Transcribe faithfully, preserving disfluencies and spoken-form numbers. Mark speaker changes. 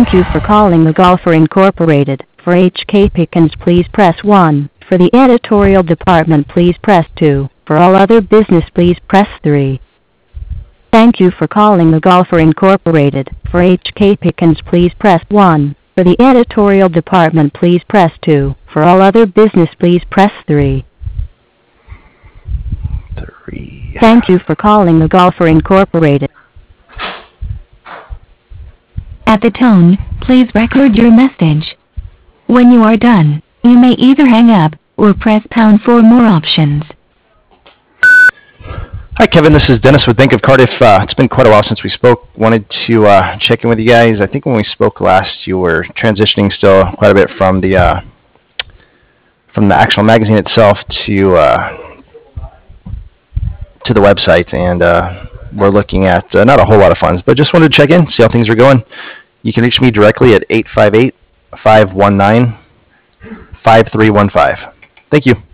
Speaker 1: Thank you for calling the Golfer Incorporated. For H K Pickens, please press one. For the editorial department, please press two. For all other business, please press three. Thank you for calling the Golfer Incorporated. For H K Pickens, please press one. For the editorial department, please press two. For all other business, please press three.
Speaker 2: Three.
Speaker 1: Thank you for calling the Golfer Incorporated. At the tone, please record your message. When you are done, you may either hang up or press pound for more options.
Speaker 2: Hi, Kevin. This is Dennis with Bank of Cardiff. Uh, it's been quite a while since we spoke. Wanted to uh, check in with you guys. I think when we spoke last, you were transitioning still quite a bit from the uh, from the actual magazine itself to uh, to the website, and uh, we're looking at uh, not a whole lot of funds, but just wanted to check in, see how things are going. You can reach me directly at eight five eight, five one nine, five three one five. Thank you.